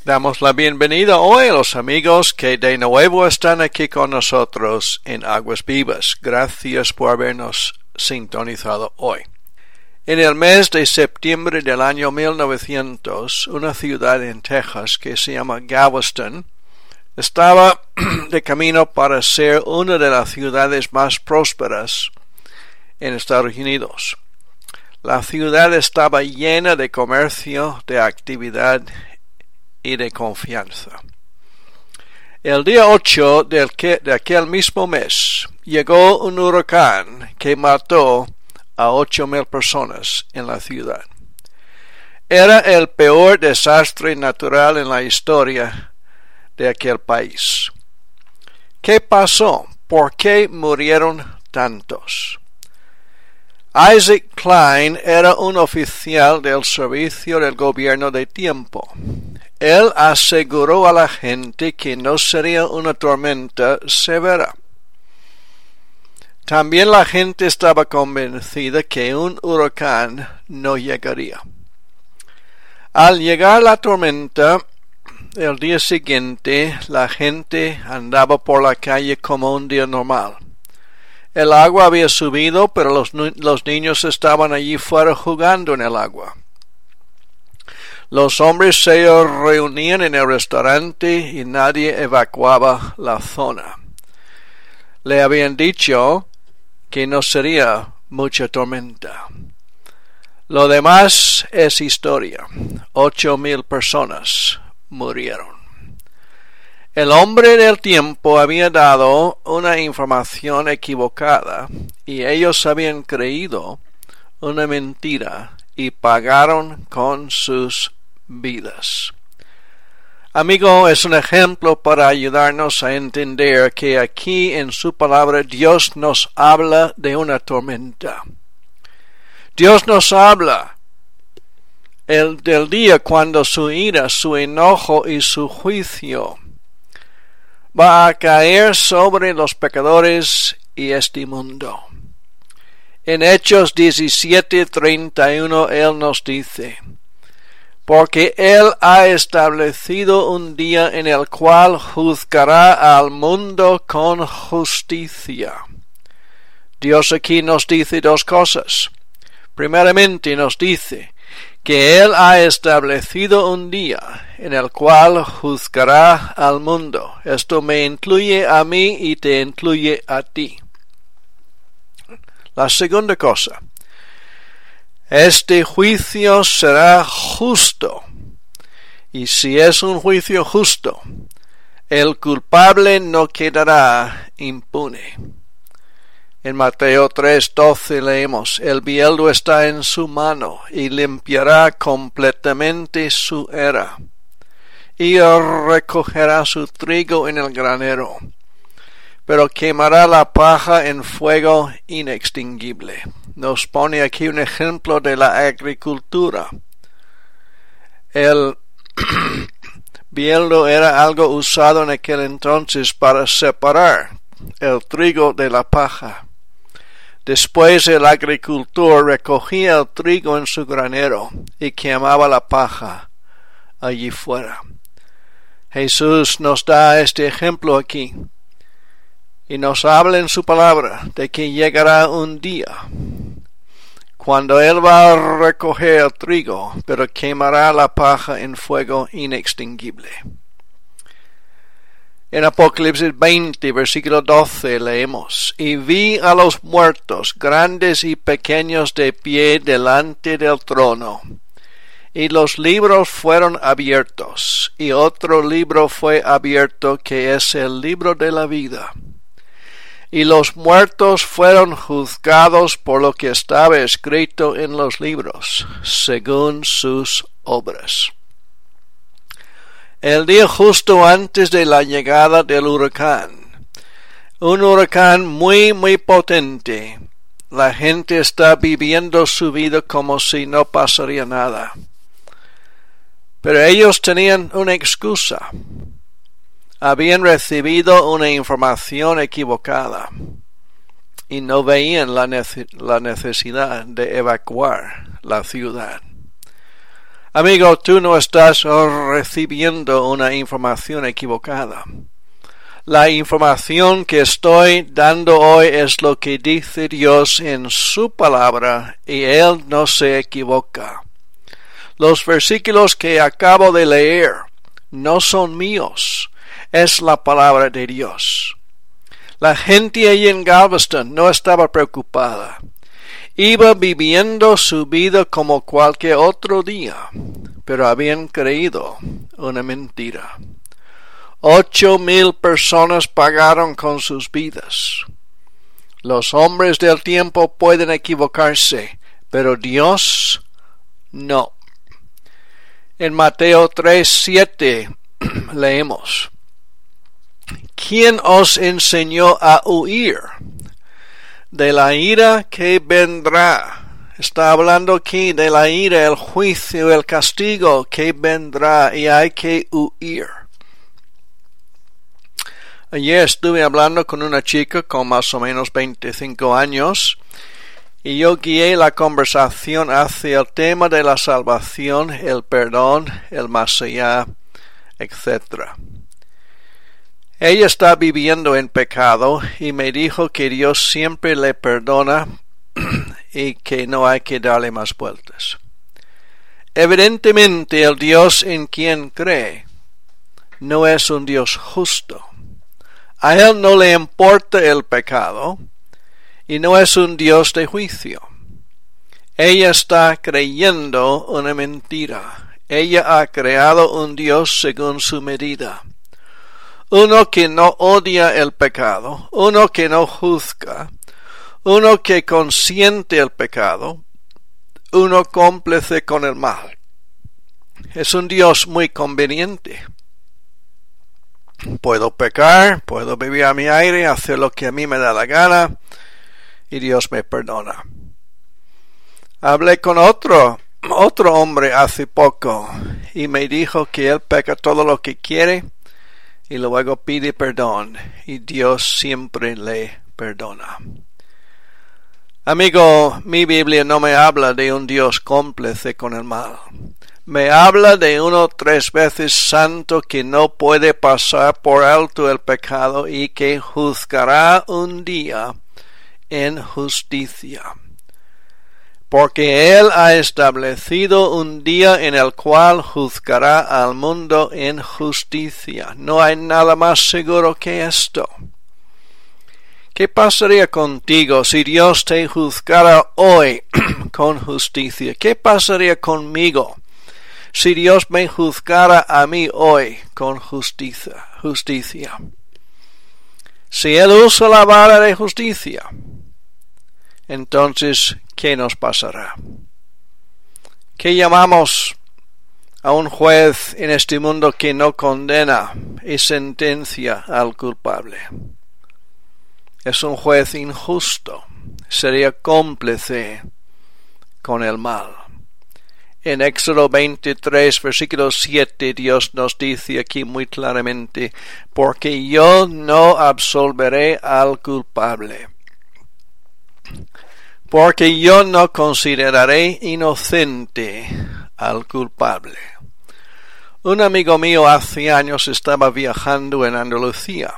Damos la bienvenida hoy a los amigos que de nuevo están aquí con nosotros en Aguas Vivas. Gracias por habernos sintonizado hoy. En el mes de septiembre del año 1900, una ciudad en Texas que se llama Galveston estaba de camino para ser una de las ciudades más prósperas en Estados Unidos. La ciudad estaba llena de comercio, de actividad y de confianza. El día 8 de aquel mismo mes llegó un huracán que mató a 8,000 personas en la ciudad. Era el peor desastre natural en la historia de aquel país. ¿Qué pasó? ¿Por qué murieron tantos? Isaac Klein era un oficial del servicio del gobierno de tiempo. Él aseguró a la gente que no sería una tormenta severa. También la gente estaba convencida que un huracán no llegaría. Al llegar la tormenta, el día siguiente la gente andaba por la calle como un día normal. El agua había subido, pero los niños estaban allí fuera jugando en el agua. Los hombres se reunían en el restaurante y nadie evacuaba la zona. Le habían dicho que no sería mucha tormenta. Lo demás es historia. 8,000 personas murieron. El hombre del tiempo había dado una información equivocada y ellos habían creído una mentira y pagaron con sus vidas. Amigo, es un ejemplo para ayudarnos a entender que aquí en su palabra Dios nos habla de una tormenta. Dios nos habla del día cuando su ira, su enojo y su juicio va a caer sobre los pecadores y este mundo. En Hechos 17:31 Él nos dice: porque Él ha establecido un día en el cual juzgará al mundo con justicia. Dios aquí nos dice dos cosas. Primeramente nos dice que Él ha establecido un día en el cual juzgará al mundo. Esto me incluye a mí y te incluye a ti. La segunda cosa: este juicio será justo. Y si es un juicio justo, el culpable no quedará impune. En Mateo 3:12 leemos: el bieldo está en su mano y limpiará completamente su era, y recogerá su trigo en el granero, pero quemará la paja en fuego inextinguible. Nos pone aquí un ejemplo de la agricultura. El bieldo era algo usado en aquel entonces para separar el trigo de la paja. Después el agricultor recogía el trigo en su granero y quemaba la paja allí fuera. Jesús nos da este ejemplo aquí y nos habla en su palabra de que llegará un día cuando Él va a recoger el trigo, pero quemará la paja en fuego inextinguible. En Apocalipsis 20, versículo 12, leemos: y vi a los muertos, grandes y pequeños, de pie delante del trono. Y los libros fueron abiertos, y otro libro fue abierto, que es el libro de la vida. Y los muertos fueron juzgados por lo que estaba escrito en los libros, según sus obras. El día justo antes de la llegada del huracán, un huracán muy potente, la gente está viviendo su vida como si no pasaría nada. Pero ellos tenían una excusa. Habían recibido una información equivocada y no veían la necesidad de evacuar la ciudad. Amigo, tú no estás recibiendo una información equivocada. La información que estoy dando hoy es lo que dice Dios en su palabra y Él no se equivoca. Los versículos que acabo de leer no son míos, es la palabra de Dios. La gente allí en Galveston no estaba preocupada. Iba viviendo su vida como cualquier otro día, pero habían creído una mentira. 8,000 personas pagaron con sus vidas. Los hombres del tiempo pueden equivocarse, pero Dios no. En Mateo 3:7 leemos: ¿Quién os enseñó a huir de la ira que vendrá? Está hablando aquí de la ira, el juicio, el castigo que vendrá y hay que huir. Ayer estuve hablando con una chica con más o menos 25 años y yo guié la conversación hacia el tema de la salvación, el perdón, el más allá, etc. Ella está viviendo en pecado y me dijo que Dios siempre le perdona y que no hay que darle más vueltas. Evidentemente el Dios en quien cree no es un Dios justo. A Él no le importa el pecado y no es un Dios de juicio. Ella está creyendo una mentira. Ella ha creado un Dios según su medida. Uno que no odia el pecado, uno que no juzga, uno que consiente el pecado, uno cómplice con el mal. Es un Dios muy conveniente. Puedo pecar, puedo vivir a mi aire, hacer lo que a mí me da la gana, y Dios me perdona. Hablé con otro hombre hace poco, y me dijo que él peca todo lo que quiere, y luego pide perdón, y Dios siempre le perdona. Amigo, mi Biblia no me habla de un Dios cómplice con el mal. Me habla de uno 3 veces santo que no puede pasar por alto el pecado y que juzgará un día en justicia. Porque Él ha establecido un día en el cual juzgará al mundo en justicia. No hay nada más seguro que esto. ¿Qué pasaría contigo si Dios te juzgara hoy con justicia? ¿Qué pasaría conmigo si Dios me juzgara a mí hoy con justicia? Si Él usa la vara de justicia, entonces, ¿qué nos pasará? ¿Qué llamamos a un juez en este mundo que no condena y sentencia al culpable? Es un juez injusto, sería cómplice con el mal. En Éxodo 23, versículo 7, Dios nos dice aquí muy claramente: porque yo no absolveré al culpable, porque yo no consideraré inocente al culpable. Un amigo mío hace años estaba viajando en Andalucía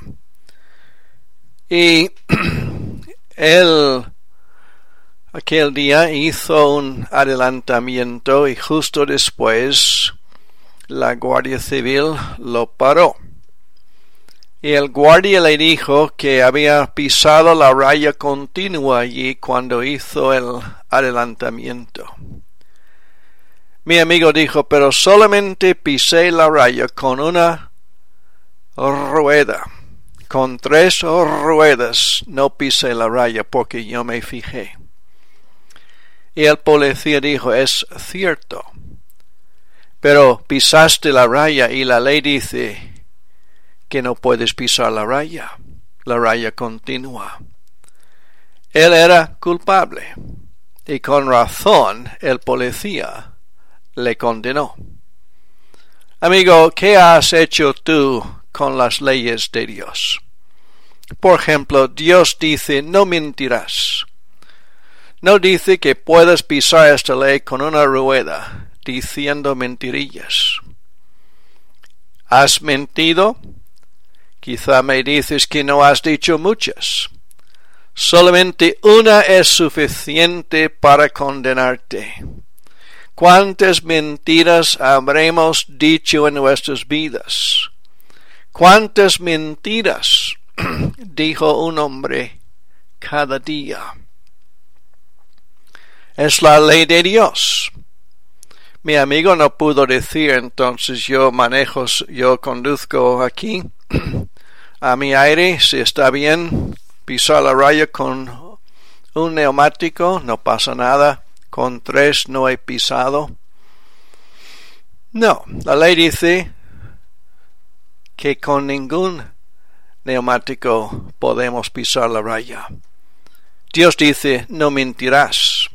y él aquel día hizo un adelantamiento y justo después la Guardia Civil lo paró. Y el guardia le dijo que había pisado la raya continua allí cuando hizo el adelantamiento. Mi amigo dijo: pero solamente pisé la raya con una rueda. Con 3 ruedas no pisé la raya porque yo me fijé. Y el policía dijo: es cierto, pero pisaste la raya y la ley dice que no puedes pisar la raya continua. Él era culpable y con razón el policía le condenó. Amigo, ¿qué has hecho tú con las leyes de Dios? Por ejemplo, Dios dice: no mentirás. No dice que puedas pisar esta ley con una rueda. diciendo mentirillas. ¿Has mentido? Quizá me dices que no has dicho muchas. Solamente una es suficiente para condenarte. ¿Cuántas mentiras habremos dicho en nuestras vidas? ¿Cuántas mentiras dijo un hombre cada día? Es la ley de Dios. Mi amigo no pudo decir, entonces yo conduzco aquí a mi aire, si está bien, pisar la raya con un neumático, no pasa nada, con 3 no he pisado. No, la ley dice que con ningún neumático podemos pisar la raya. Dios dice, no mentirás.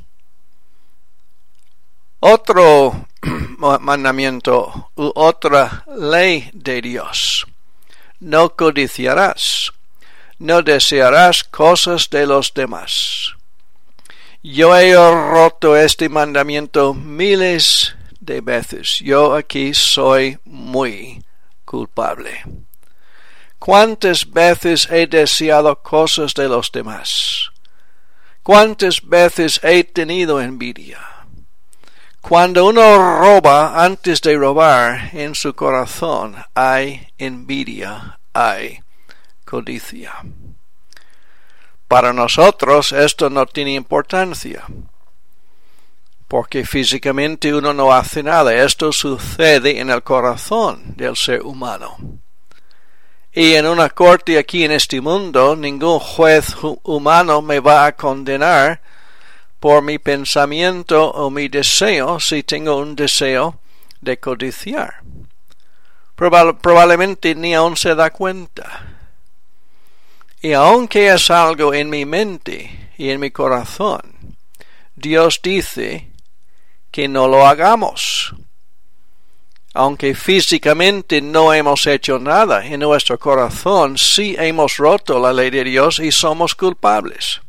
Otro mandamiento u otra ley de Dios. No codiciarás. No desearás cosas de los demás. Yo he roto este mandamiento miles de veces. Yo aquí soy muy culpable. ¿Cuántas veces he deseado cosas de los demás? ¿Cuántas veces he tenido envidia? Cuando uno roba antes de robar, en su corazón hay envidia, hay codicia. Para nosotros esto no tiene importancia, porque físicamente uno no hace nada. Esto sucede en el corazón del ser humano. Y en una corte aquí en este mundo, ningún juez humano me va a condenar por mi pensamiento o mi deseo, si tengo un deseo de codiciar. Probablemente ni aún se da cuenta. Y aunque es algo en mi mente y en mi corazón, Dios dice que no lo hagamos. Aunque físicamente no hemos hecho nada, en nuestro corazón sí hemos roto la ley de Dios y somos culpables.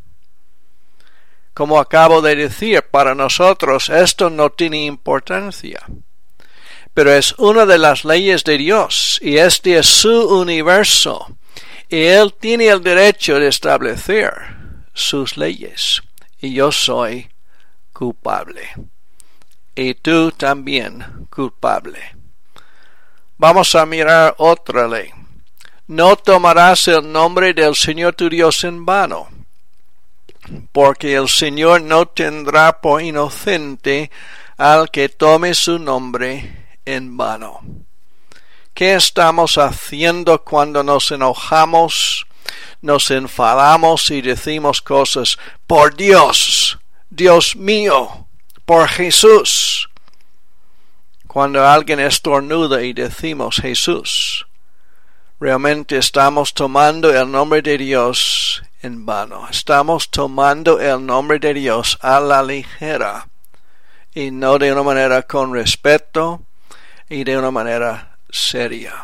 Como acabo de decir, para nosotros esto no tiene importancia. Pero es una de las leyes de Dios y este es su universo. Y Él tiene el derecho de establecer sus leyes. Y yo soy culpable. Y tú también culpable. Vamos a mirar otra ley. No tomarás el nombre del Señor tu Dios en vano, porque el Señor no tendrá por inocente al que tome su nombre en vano. ¿Qué estamos haciendo cuando nos enojamos, nos enfadamos y decimos cosas? Por Dios, Dios mío, por Jesús. Cuando alguien estornuda y decimos Jesús, realmente estamos tomando el nombre de Dios en vano. Estamos tomando el nombre de Dios a la ligera y no de una manera con respeto y de una manera seria.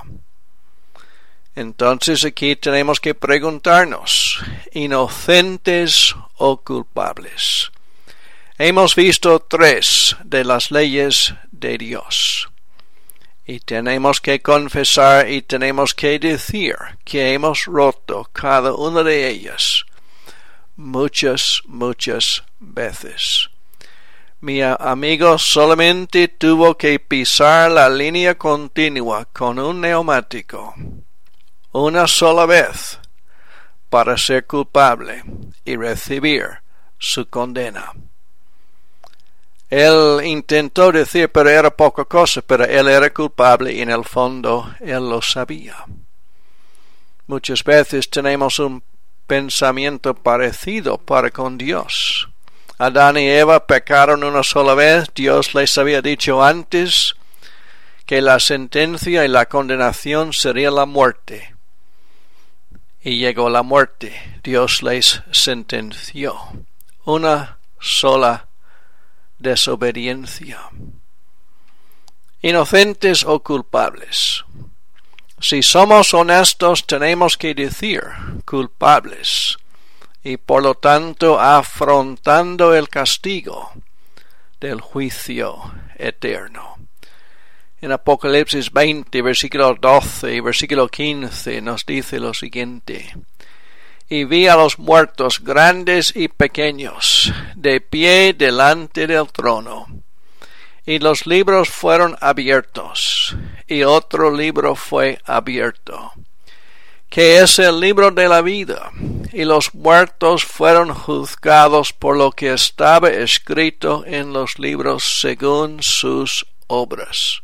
Entonces aquí tenemos que preguntarnos, ¿inocentes o culpables? Hemos visto 3 de las leyes de Dios. Y tenemos que confesar y tenemos que decir que hemos roto cada una de ellas muchas veces. Mi amigo solamente tuvo que pisar la línea continua con un neumático una sola vez para ser culpable y recibir su condena. Él intentó decir, pero era poca cosa, pero él era culpable y en el fondo él lo sabía. Muchas veces tenemos un pensamiento parecido para con Dios. Adán y Eva pecaron una sola vez. Dios les había dicho antes que la sentencia y la condenación sería la muerte. Y llegó la muerte. Dios les sentenció. Una sola desobediencia. Inocentes o culpables. Si somos honestos, tenemos que decir culpables y por lo tanto afrontando el castigo del juicio eterno. En Apocalipsis 20, versículo 12 y versículo 15 nos dice lo siguiente: y vi a los muertos grandes y pequeños, de pie delante del trono. Y los libros fueron abiertos, y otro libro fue abierto, que es el libro de la vida, y los muertos fueron juzgados por lo que estaba escrito en los libros según sus obras.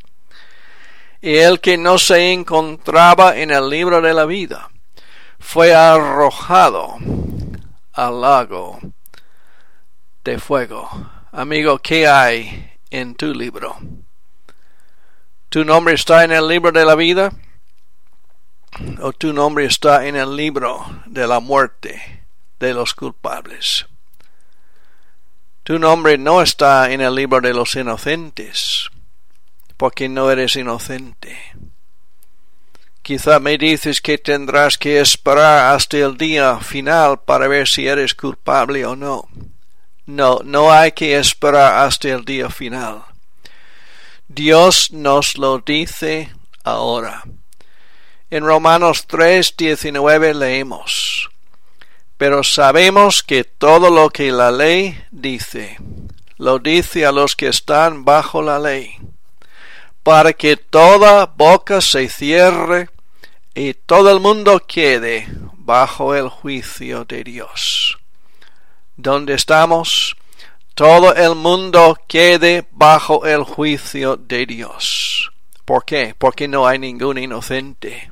Y el que no se encontraba en el libro de la vida fue arrojado al lago de fuego. Amigo, ¿qué hay en tu libro? ¿Tu nombre está en el libro de la vida? ¿O tu nombre está en el libro de la muerte de los culpables? Tu nombre no está en el libro de los inocentes, porque no eres inocente. Quizá me dices que tendrás que esperar hasta el día final para ver si eres culpable o no. No hay que esperar hasta el día final. Dios nos lo dice ahora. En Romanos 3:19 leemos: pero sabemos que todo lo que la ley dice, lo dice a los que están bajo la ley, para que toda boca se cierre y todo el mundo quede bajo el juicio de Dios. ¿Dónde estamos? Todo el mundo quede bajo el juicio de Dios. ¿Por qué? Porque no hay ningún inocente.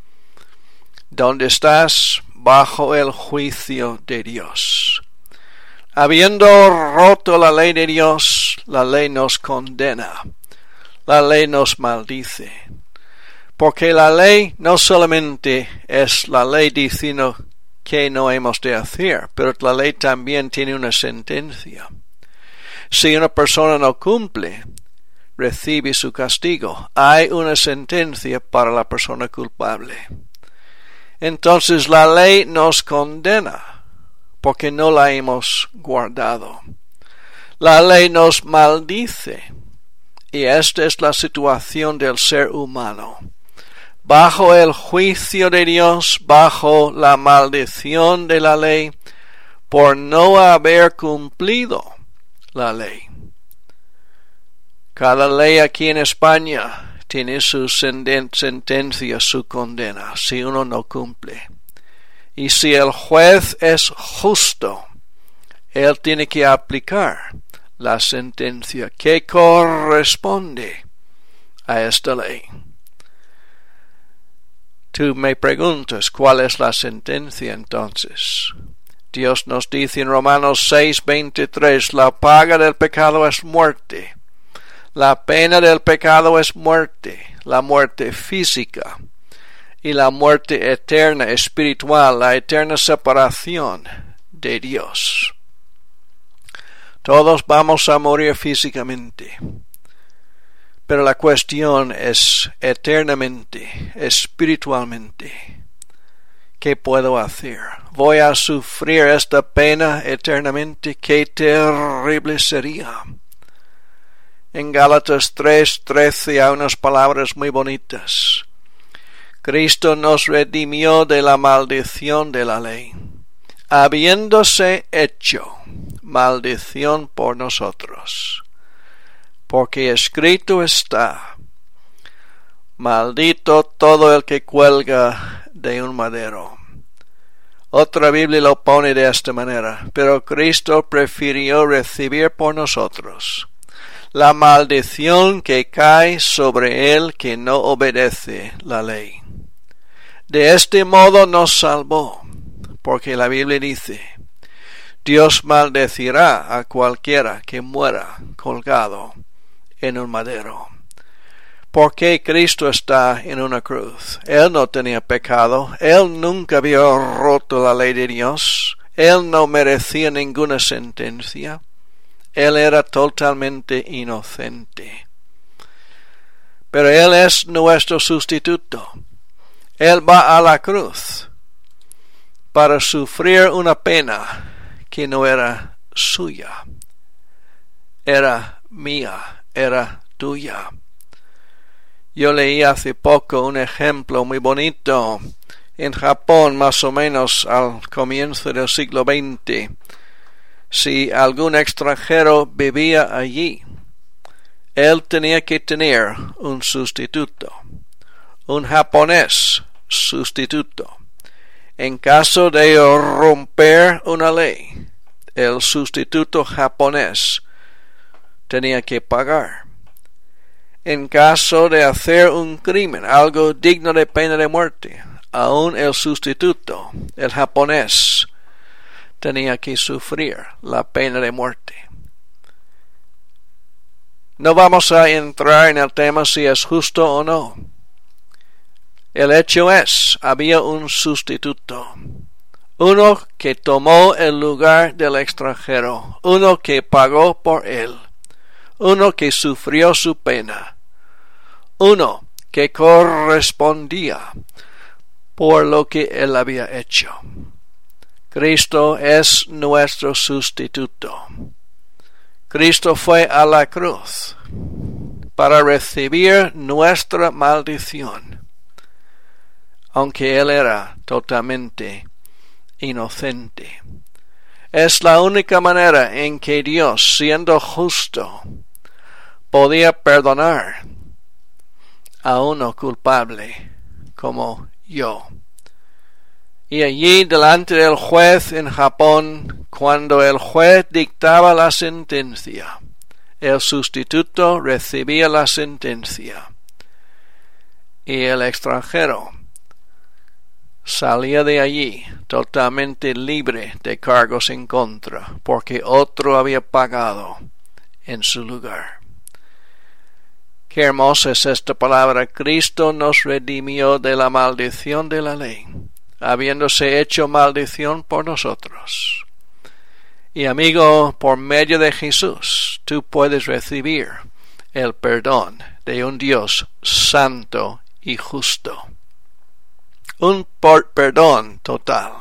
¿Dónde estás? Bajo el juicio de Dios. Habiendo roto la ley de Dios, la ley nos condena. La ley nos maldice, porque la ley no solamente es la ley diciendo que no hemos de hacer, pero la ley también tiene una sentencia. Si una persona no cumple, recibe su castigo. Hay una sentencia para la persona culpable. Entonces la ley nos condena, porque no la hemos guardado. La ley nos maldice. Y esta es la situación del ser humano. Bajo el juicio de Dios, bajo la maldición de la ley, por no haber cumplido la ley. Cada ley aquí en España tiene su sentencia, su condena, si uno no cumple. Y si el juez es justo, él tiene que aplicar la sentencia que corresponde a esta ley. Tú me preguntas, ¿cuál es la sentencia entonces? Dios nos dice en Romanos 6:23, la paga del pecado es muerte. La pena del pecado es muerte, la muerte física y la muerte eterna, espiritual, la eterna separación de Dios. Todos vamos a morir físicamente, pero la cuestión es eternamente, espiritualmente. ¿Qué puedo hacer? ¿Voy a sufrir esta pena eternamente? ¡Qué terrible sería! En Gálatas 3:13 hay unas palabras muy bonitas. Cristo nos redimió de la maldición de la ley, habiéndose hecho maldición por nosotros, porque escrito está: maldito todo el que cuelga de un madero. Otra Biblia lo pone de esta manera: pero Cristo prefirió recibir por nosotros la maldición que cae sobre el que no obedece la ley. De este modo nos salvó, porque la Biblia dice: Dios maldecirá a cualquiera que muera colgado en un madero. Porque Cristo está en una cruz. Él no tenía pecado. Él nunca había roto la ley de Dios. Él no merecía ninguna sentencia. Él era totalmente inocente. Pero Él es nuestro sustituto. Él va a la cruz para sufrir una pena que no era suya, era mía era tuya. Yo leí hace poco un ejemplo muy bonito. En Japón, más o menos al comienzo del siglo XX, si algún extranjero vivía allí, él tenía que tener un sustituto, un japonés sustituto. En caso de romper una ley, el sustituto japonés tenía que pagar. En caso de hacer un crimen, algo digno de pena de muerte, aún el sustituto, el japonés, tenía que sufrir la pena de muerte. No vamos a entrar en el tema si es justo o no. El hecho es, había un sustituto, uno que tomó el lugar del extranjero, uno que pagó por él, uno que sufrió su pena, uno que correspondía por lo que él había hecho. Cristo es nuestro sustituto. Cristo fue a la cruz para recibir nuestra maldición, aunque él era totalmente inocente. Es la única manera en que Dios, siendo justo, podía perdonar a uno culpable como yo. Y allí delante del juez en Japón, cuando el juez dictaba la sentencia, el sustituto recibía la sentencia y el extranjero salía de allí totalmente libre de cargos en contra, porque otro había pagado en su lugar. Qué hermosa es esta palabra. Cristo nos redimió de la maldición de la ley, habiéndose hecho maldición por nosotros. Y amigo, por medio de Jesús, tú puedes recibir el perdón de un Dios santo y justo. Un perdón total.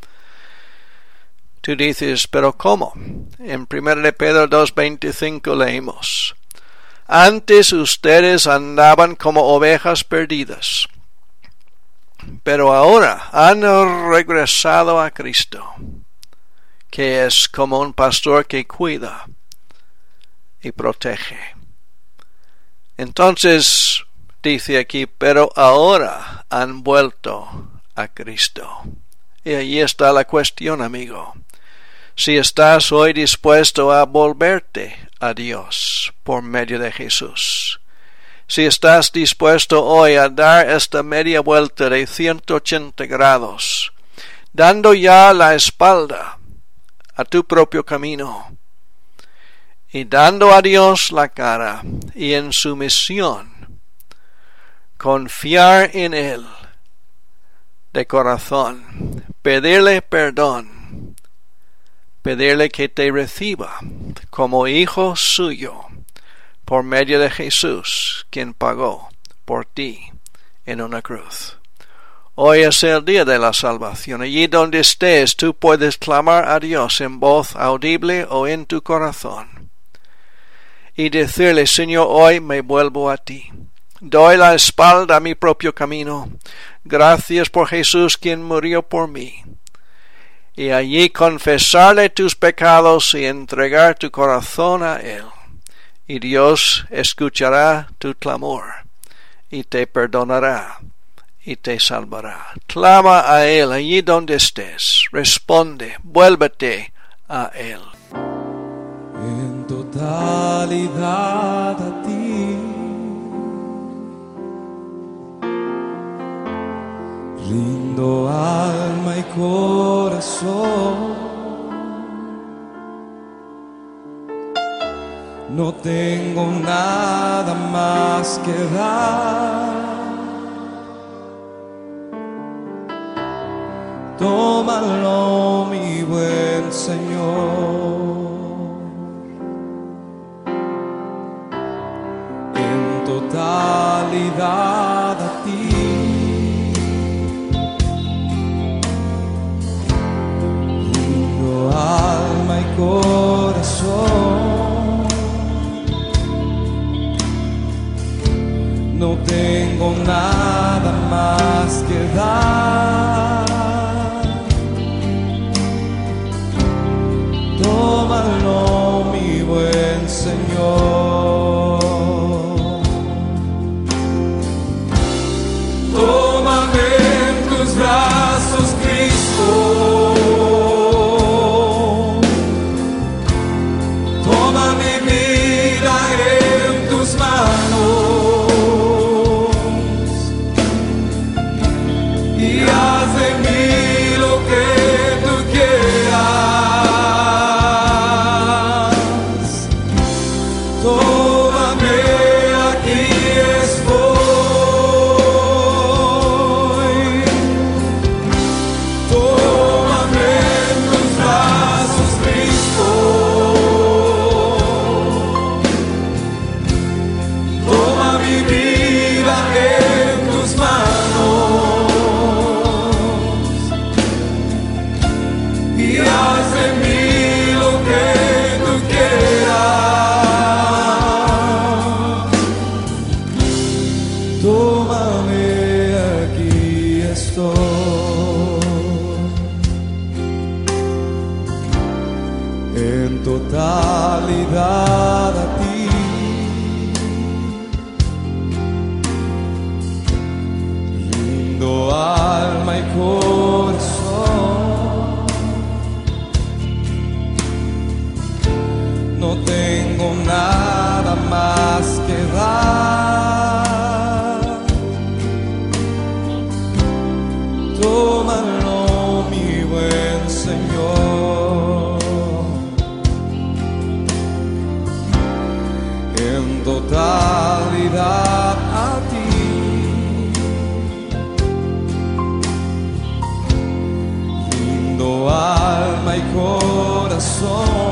Tú dices, ¿pero cómo? En 1 de Pedro 2:25 leemos: Antes ustedes andaban como ovejas perdidas, pero ahora han regresado a Cristo, que es como un pastor que cuida y protege. Entonces, dice aquí, pero ahora han vuelto a Cristo. Y ahí está la cuestión, amigo. Si estás hoy dispuesto a volverte a Dios por medio de Jesús. Si estás dispuesto hoy a dar esta media vuelta de 180 grados, dando ya la espalda a tu propio camino y dando a Dios la cara y en su misión confiar en Él de corazón, pedirle perdón, pedirle que te reciba como hijo suyo por medio de Jesús, quien pagó por ti en una cruz. Hoy es el día de la salvación. Allí donde estés, tú puedes clamar a Dios en voz audible o en tu corazón y decirle: Señor, hoy me vuelvo a ti. Doy la espalda a mi propio camino. Gracias por Jesús, quien murió por mí. Y allí confesarle tus pecados y entregar tu corazón a Él. Y Dios escuchará tu clamor y te perdonará y te salvará. Clama a Él allí donde estés. Responde, vuélvete a Él. En totalidad a ti rindo alma y corazón. No tengo nada más que dar. Tómalo, mi buen Señor. En totalidad a ti rindo alma y corazón. alma y corazón. No tengo nada más que dar. Tómalo, mi buen Señor, en totalidad a ti. Lindo alma y corazón.